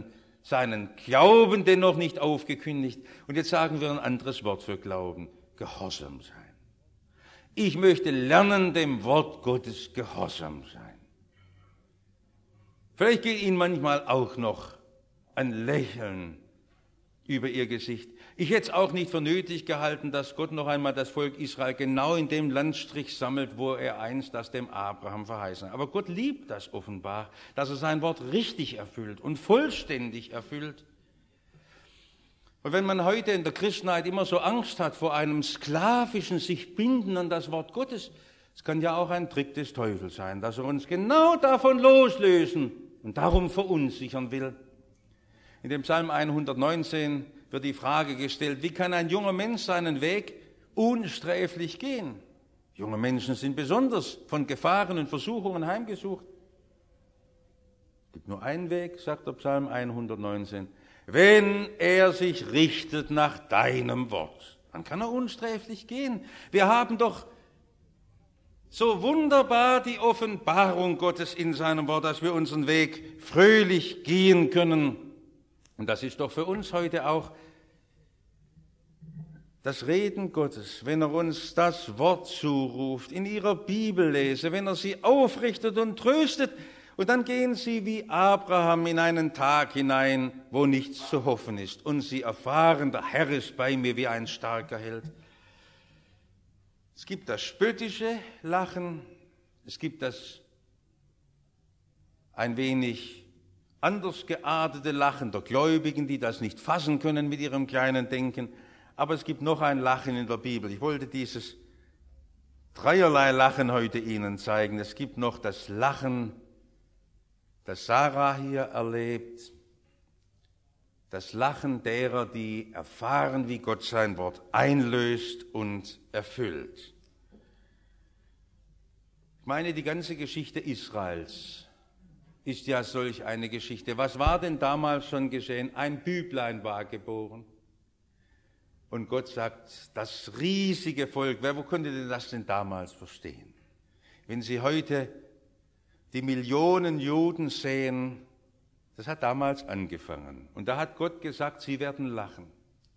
seinen Glauben dennoch nicht aufgekündigt. Und jetzt sagen wir ein anderes Wort für Glauben: Gehorsam sein. Ich möchte lernen, dem Wort Gottes gehorsam sein. Vielleicht geht Ihnen manchmal auch noch ein Lächeln über Ihr Gesicht. Ich hätte es auch nicht für nötig gehalten, dass Gott noch einmal das Volk Israel genau in dem Landstrich sammelt, wo er einst das dem Abraham verheißen hat. Aber Gott liebt das offenbar, dass er sein Wort richtig erfüllt und vollständig erfüllt. Und wenn man heute in der Christenheit immer so Angst hat vor einem sklavischen sich binden an das Wort Gottes, es kann ja auch ein Trick des Teufels sein, dass er uns genau davon loslösen und darum verunsichern will. In dem Psalm hundertneunzehn wird die Frage gestellt: Wie kann ein junger Mensch seinen Weg unsträflich gehen? Junge Menschen sind besonders von Gefahren und Versuchungen heimgesucht. Es gibt nur einen Weg, sagt der Psalm hundertneunzehn: Wenn er sich richtet nach deinem Wort, dann kann er unsträflich gehen. Wir haben doch so wunderbar die Offenbarung Gottes in seinem Wort, dass wir unseren Weg fröhlich gehen können. Und das ist doch für uns heute auch das Reden Gottes, wenn er uns das Wort zuruft, in ihrer Bibellese, wenn er sie aufrichtet und tröstet. Und dann gehen sie wie Abraham in einen Tag hinein, wo nichts zu hoffen ist. Und sie erfahren, der Herr ist bei mir wie ein starker Held. Es gibt das spöttische Lachen, es gibt das ein wenig anders geartete Lachen der Gläubigen, die das nicht fassen können mit ihrem kleinen Denken. Aber es gibt noch ein Lachen in der Bibel. Ich wollte dieses dreierlei Lachen heute Ihnen zeigen. Es gibt noch das Lachen, das Sarah hier erlebt, das Lachen derer, die erfahren, wie Gott sein Wort einlöst und erfüllt. Ich meine, die ganze Geschichte Israels ist ja solch eine Geschichte. Was war denn damals schon geschehen? Ein Büblein war geboren. Und Gott sagt, das riesige Volk, wer, wo konnte denn das denn damals verstehen? Wenn Sie heute die Millionen Juden sehen, das hat damals angefangen. Und da hat Gott gesagt, sie werden lachen.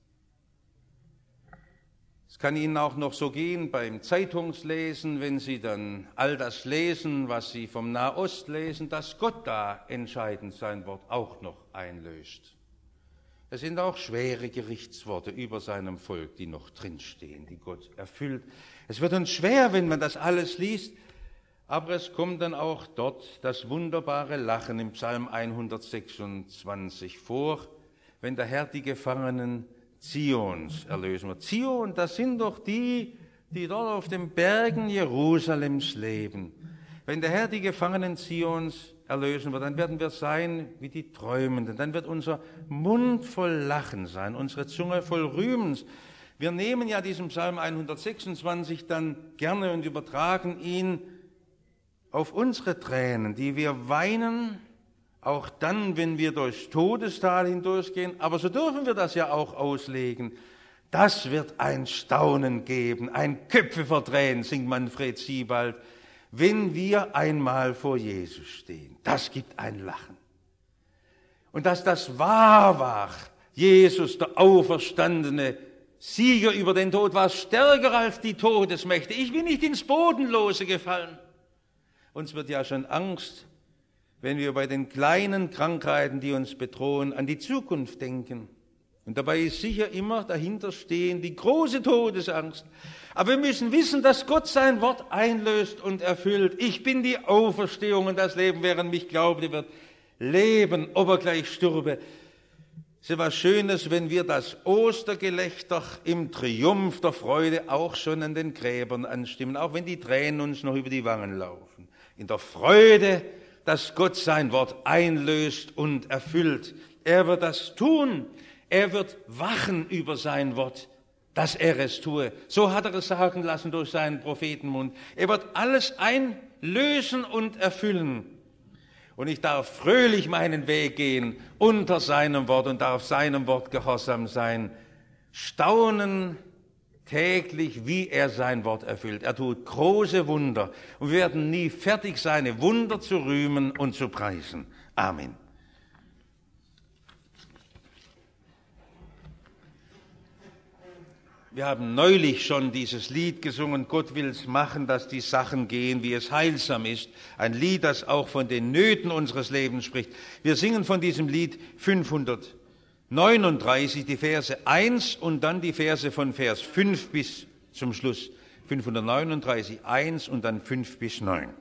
Es kann Ihnen auch noch so gehen beim Zeitungslesen, wenn Sie dann all das lesen, was Sie vom Nahost lesen, dass Gott da entscheidend sein Wort auch noch einlöst. Es sind auch schwere Gerichtsworte über seinem Volk, die noch drinstehen, die Gott erfüllt. Es wird uns schwer, wenn man das alles liest, aber es kommt dann auch dort das wunderbare Lachen im Psalm hundertsechsundzwanzig vor, wenn der Herr die Gefangenen Zions erlösen wird. Zion, das sind doch die, die dort auf den Bergen Jerusalems leben. Wenn der Herr die Gefangenen Zions erlösen wird, dann werden wir sein wie die Träumenden. Dann wird unser Mund voll Lachen sein, unsere Zunge voll Rühmens. Wir nehmen ja diesen Psalm hundertsechsundzwanzig dann gerne und übertragen ihn auf unsere Tränen, die wir weinen, auch dann, wenn wir durchs Todestal hindurchgehen. Aber so dürfen wir das ja auch auslegen. Das wird ein Staunen geben, ein Köpfeverdrehen, singt Manfred Siebald, wenn wir einmal vor Jesus stehen. Das gibt ein Lachen. Und dass das wahr war, Jesus, der auferstandene Sieger über den Tod, war stärker als die Todesmächte. Ich bin nicht ins Bodenlose gefallen. Uns wird ja schon Angst, wenn wir bei den kleinen Krankheiten, die uns bedrohen, an die Zukunft denken. Und dabei ist sicher immer dahinter stehen die große Todesangst. Aber wir müssen wissen, dass Gott sein Wort einlöst und erfüllt. Ich bin die Auferstehung und das Leben, wer an mich glaubte, wird leben, ob er gleich stürbe. Es ist was Schönes, wenn wir das Ostergelächter im Triumph der Freude auch schon an den Gräbern anstimmen, auch wenn die Tränen uns noch über die Wangen laufen. In der Freude, dass Gott sein Wort einlöst und erfüllt. Er wird das tun. Er wird wachen über sein Wort, dass er es tue. So hat er es sagen lassen durch seinen Prophetenmund. Er wird alles einlösen und erfüllen. Und ich darf fröhlich meinen Weg gehen unter seinem Wort und darf seinem Wort gehorsam sein. Staunen täglich, wie er sein Wort erfüllt. Er tut große Wunder und wir werden nie fertig seine Wunder zu rühmen und zu preisen. Amen. Wir haben neulich schon dieses Lied gesungen, Gott will's machen, dass die Sachen gehen, wie es heilsam ist. Ein Lied, das auch von den Nöten unseres Lebens spricht. Wir singen von diesem Lied fünfhundertneununddreißig, die Verse eins und dann die Verse von Vers fünf bis zum Schluss. fünfhundertneununddreißig, eins und dann fünf bis neun.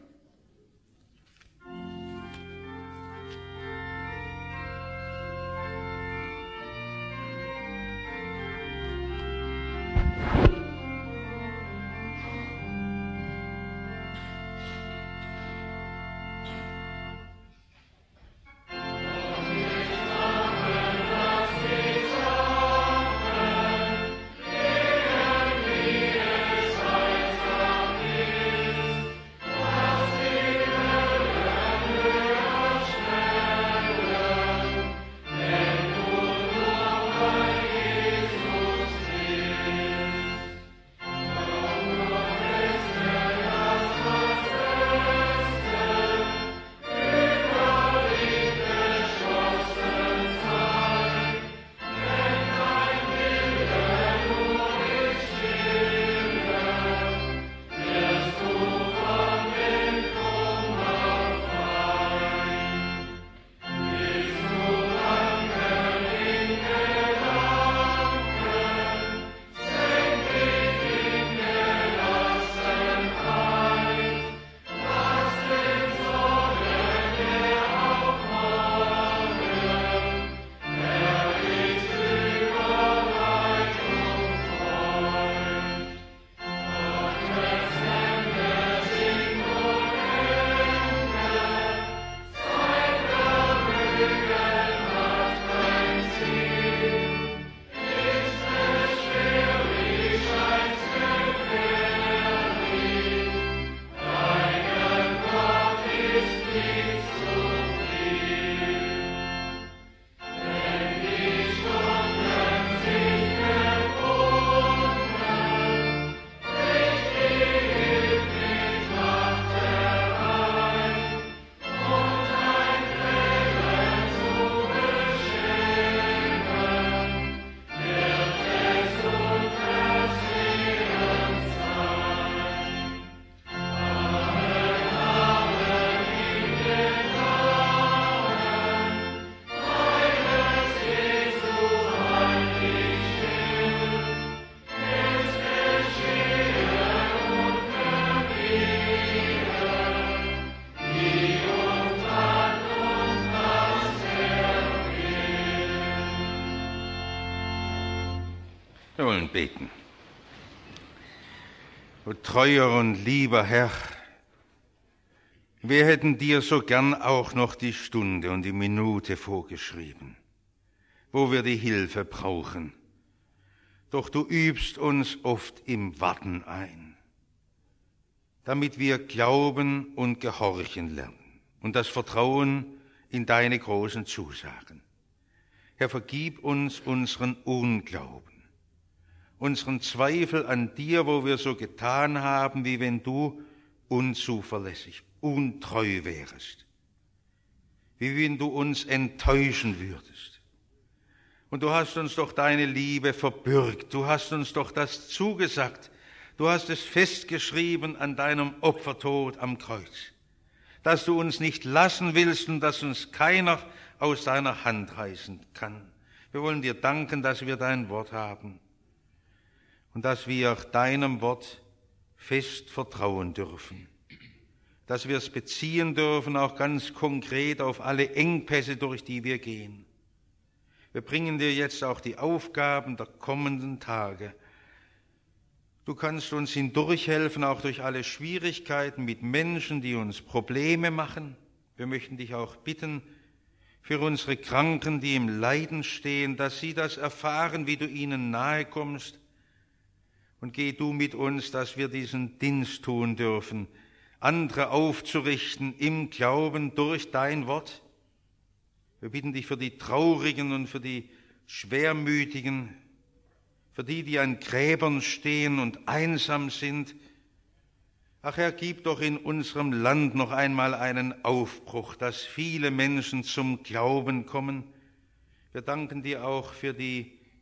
Wir wollen beten. O treuer und lieber Herr, wir hätten dir so gern auch noch die Stunde und die Minute vorgeschrieben, wo wir die Hilfe brauchen. Doch du übst uns oft im Warten ein, damit wir glauben und gehorchen lernen und das Vertrauen in deine großen Zusagen. Herr, vergib uns unseren Unglauben, unseren Zweifel an dir, wo wir so getan haben, wie wenn du unzuverlässig, untreu wärest, wie wenn du uns enttäuschen würdest. Und du hast uns doch deine Liebe verbürgt, du hast uns doch das zugesagt, du hast es festgeschrieben an deinem Opfertod am Kreuz, dass du uns nicht lassen willst und dass uns keiner aus deiner Hand reißen kann. Wir wollen dir danken, dass wir dein Wort haben und dass wir deinem Wort fest vertrauen dürfen, dass wir es beziehen dürfen, auch ganz konkret auf alle Engpässe, durch die wir gehen. Wir bringen dir jetzt auch die Aufgaben der kommenden Tage. Du kannst uns hindurchhelfen, auch durch alle Schwierigkeiten mit Menschen, die uns Probleme machen. Wir möchten dich auch bitten für unsere Kranken, die im Leiden stehen, dass sie das erfahren, wie du ihnen nahe kommst. Und geh du mit uns, dass wir diesen Dienst tun dürfen, andere aufzurichten im Glauben durch dein Wort. Wir bitten dich für die Traurigen und für die Schwermütigen, für die, die an Gräbern stehen und einsam sind. Ach Herr, gib doch in unserem Land noch einmal einen Aufbruch, dass viele Menschen zum Glauben kommen. Wir danken dir auch für die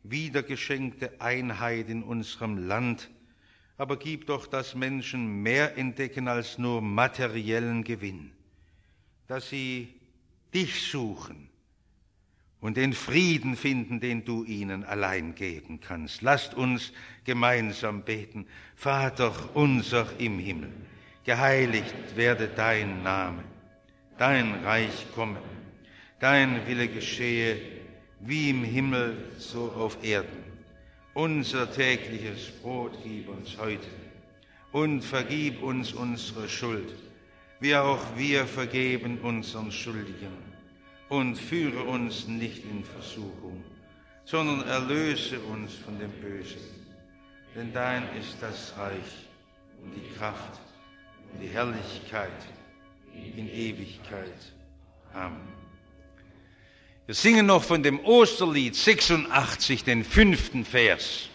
wiedergeschenkte Einheit in unserem Land. Aber gib doch, dass Menschen mehr entdecken als nur materiellen Gewinn, dass sie dich suchen und den Frieden finden, den du ihnen allein geben kannst. Lasst uns gemeinsam beten. Vater unser im Himmel, geheiligt werde dein Name, dein Reich komme, dein Wille geschehe, wie im Himmel, so auf Erden. Unser tägliches Brot gib uns heute und vergib uns unsere Schuld, wie auch wir vergeben unseren Schuldigen. Und führe uns nicht in Versuchung, sondern erlöse uns von dem Bösen. Denn dein ist das Reich und die Kraft und die Herrlichkeit in Ewigkeit. Amen. Wir singen noch von dem Osterlied sechsundachtzig, den fünften Vers.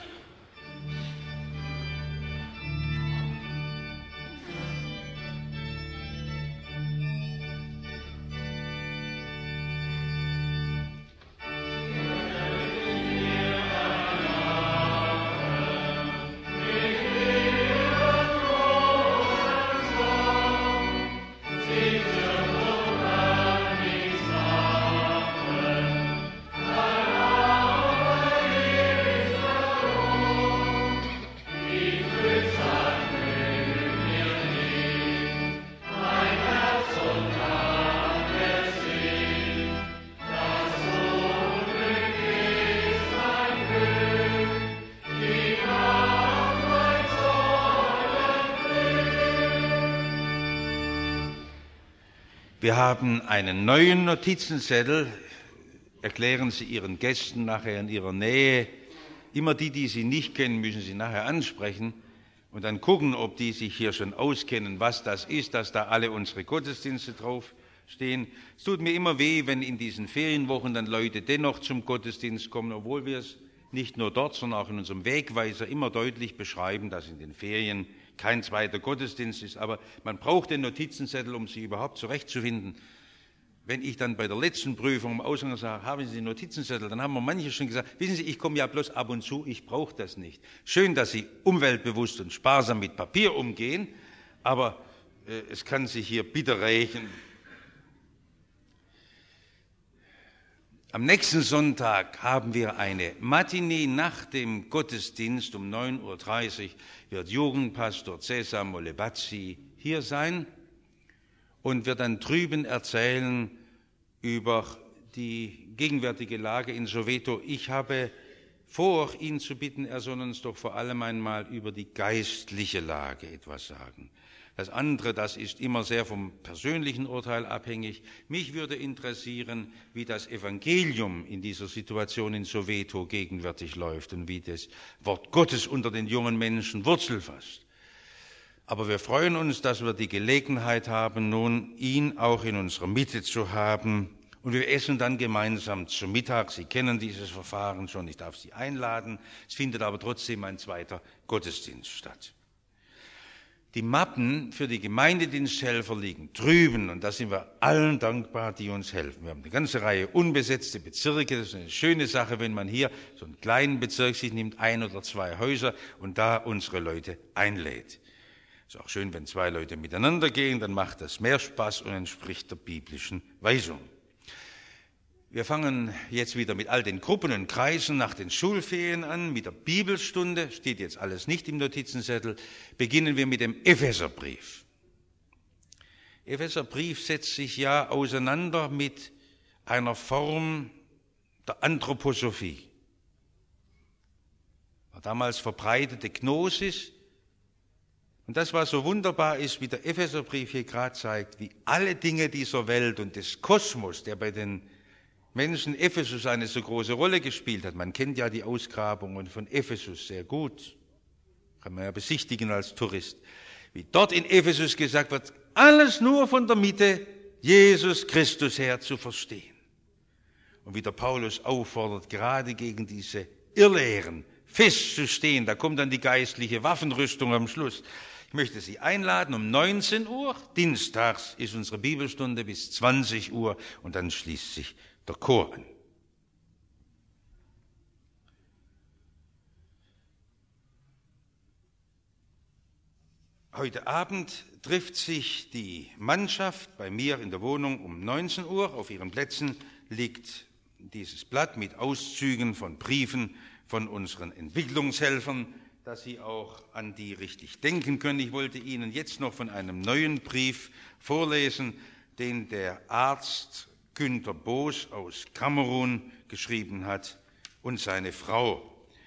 Wir haben einen neuen Notizenzettel. Erklären Sie Ihren Gästen nachher in Ihrer Nähe. Immer die, die Sie nicht kennen, müssen Sie nachher ansprechen und dann gucken, ob die sich hier schon auskennen, was das ist, dass da alle unsere Gottesdienste draufstehen. Es tut mir immer weh, wenn in diesen Ferienwochen dann Leute dennoch zum Gottesdienst kommen, obwohl wir es nicht nur dort, sondern auch in unserem Wegweiser immer deutlich beschreiben, dass in den Ferien kein zweiter Gottesdienst ist. Aber man braucht den Notizenzettel, um sie überhaupt zurechtzufinden. Wenn ich dann bei der letzten Prüfung im Ausgang sage, haben Sie den Notizenzettel, dann haben wir manche schon gesagt, wissen Sie, ich komme ja bloß ab und zu, ich brauche das nicht. Schön, dass Sie umweltbewusst und sparsam mit Papier umgehen, aber äh, es kann sich hier bitter rächen. Am nächsten Sonntag haben wir eine Matinee nach dem Gottesdienst um neun Uhr dreißig wird Jugendpastor Cesar Molebazzi hier sein und wird dann drüben erzählen über die gegenwärtige Lage in Soweto. Ich habe vor, ihn zu bitten, er soll uns doch vor allem einmal über die geistliche Lage etwas sagen. Das andere, das ist immer sehr vom persönlichen Urteil abhängig. Mich würde interessieren, wie das Evangelium in dieser Situation in Soweto gegenwärtig läuft und wie das Wort Gottes unter den jungen Menschen Wurzel fasst. Aber wir freuen uns, dass wir die Gelegenheit haben, nun ihn auch in unserer Mitte zu haben. Und wir essen dann gemeinsam zu Mittag. Sie kennen dieses Verfahren schon, ich darf Sie einladen. Es findet aber trotzdem ein zweiter Gottesdienst statt. Die Mappen für die Gemeindediensthelfer liegen drüben und da sind wir allen dankbar, die uns helfen. Wir haben eine ganze Reihe unbesetzte Bezirke. Das ist eine schöne Sache, wenn man hier so einen kleinen Bezirk sich nimmt, ein oder zwei Häuser und da unsere Leute einlädt. Ist auch schön, wenn zwei Leute miteinander gehen, dann macht das mehr Spaß und entspricht der biblischen Weisung. Wir fangen jetzt wieder mit all den Gruppen und Kreisen nach den Schulferien an, mit der Bibelstunde, steht jetzt alles nicht im Notizenzettel, beginnen wir mit dem Epheserbrief. Epheserbrief setzt sich ja auseinander mit einer Form der Anthroposophie. War damals verbreitete Gnosis. Und das, was so wunderbar ist, wie der Epheserbrief hier gerade zeigt, wie alle Dinge dieser Welt und des Kosmos, der bei den Menschen Ephesus eine so große Rolle gespielt hat. Man kennt ja die Ausgrabungen von Ephesus sehr gut. Kann man ja besichtigen als Tourist. Wie dort in Ephesus gesagt wird, alles nur von der Mitte Jesus Christus her zu verstehen. Und wie der Paulus auffordert, gerade gegen diese Irrlehren festzustehen. Da kommt dann die geistliche Waffenrüstung am Schluss. Ich möchte Sie einladen, um neunzehn Uhr, dienstags ist unsere Bibelstunde bis zwanzig Uhr und dann schließt sich der Chor an. Heute Abend trifft sich die Mannschaft bei mir in der Wohnung um neunzehn Uhr. Auf ihren Plätzen liegt dieses Blatt mit Auszügen von Briefen von unseren Entwicklungshelfern, dass Sie auch an die richtig denken können. Ich wollte Ihnen jetzt noch von einem neuen Brief vorlesen, den der Arzt Günter Boos aus Kamerun geschrieben hat und seine Frau.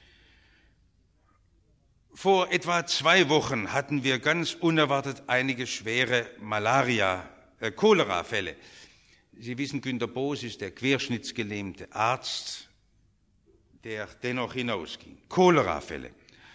Vor etwa zwei Wochen hatten wir ganz unerwartet einige schwere Malaria, äh, Cholera-Fälle. Sie wissen, Günter Boos ist der querschnittsgelähmte Arzt, der dennoch hinausging. Cholera-Fälle.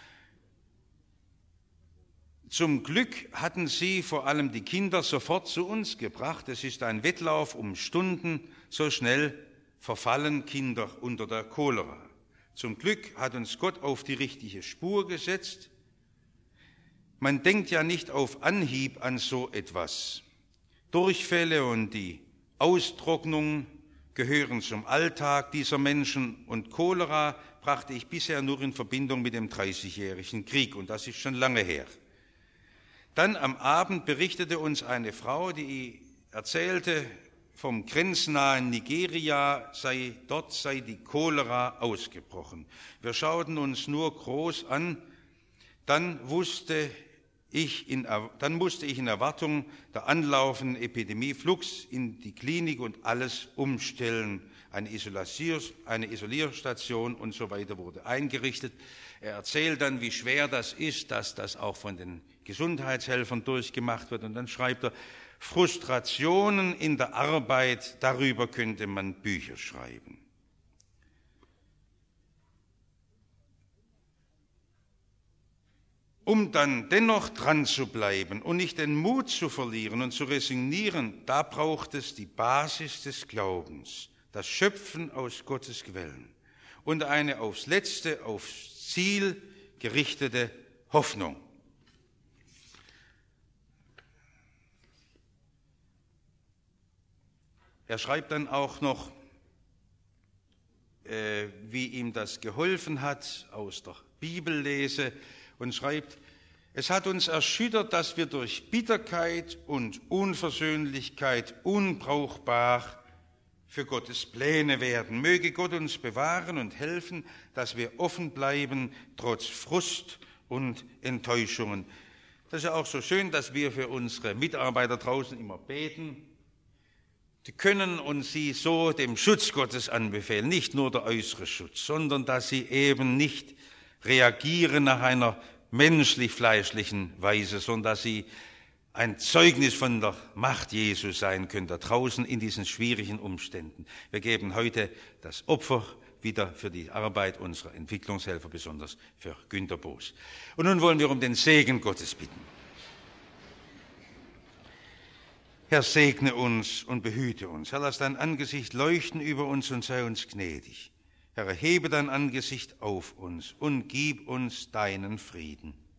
Zum Glück hatten sie vor allem die Kinder sofort zu uns gebracht. Es ist ein Wettlauf um Stunden, so schnell verfallen Kinder unter der Cholera. Zum Glück hat uns Gott auf die richtige Spur gesetzt. Man denkt ja nicht auf Anhieb an so etwas. Durchfälle und die Austrocknung gehören zum Alltag dieser Menschen und Cholera brachte ich bisher nur in Verbindung mit dem Dreißigjährigen Krieg und das ist schon lange her. Dann am Abend berichtete uns eine Frau, die erzählte, vom grenznahen Nigeria sei, dort sei die Cholera ausgebrochen. Wir schauten uns nur groß an, dann wusste ich in, dann musste ich in Erwartung der anlaufenden Epidemie flugs in die Klinik und alles umstellen. Eine, Isolier, eine Isolierstation und so weiter wurde eingerichtet. Er erzählt dann, wie schwer das ist, dass das auch von den Gesundheitshelfern durchgemacht wird. Und dann schreibt er, Frustrationen in der Arbeit, darüber könnte man Bücher schreiben. Um dann dennoch dran zu bleiben und nicht den Mut zu verlieren und zu resignieren, da braucht es die Basis des Glaubens, das Schöpfen aus Gottes Quellen und eine aufs Letzte, aufs Ziel gerichtete Hoffnung. Er schreibt dann auch noch, äh, wie ihm das geholfen hat aus der Bibellese und schreibt, es hat uns erschüttert, dass wir durch Bitterkeit und Unversöhnlichkeit unbrauchbar für Gottes Pläne werden. Möge Gott uns bewahren und helfen, dass wir offen bleiben, trotz Frust und Enttäuschungen. Das ist ja auch so schön, dass wir für unsere Mitarbeiter draußen immer beten. Die können und sie so dem Schutz Gottes anbefehlen, nicht nur der äußere Schutz, sondern dass sie eben nicht reagieren nach einer menschlich-fleischlichen Weise, sondern dass sie ein Zeugnis von der Macht Jesu sein können, da draußen in diesen schwierigen Umständen. Wir geben heute das Opfer wieder für die Arbeit unserer Entwicklungshelfer, besonders für Günter Boos. Und nun wollen wir um den Segen Gottes bitten. Herr, segne uns und behüte uns. Herr, lass dein Angesicht leuchten über uns und sei uns gnädig. Herr, erhebe dein Angesicht auf uns und gib uns deinen Frieden.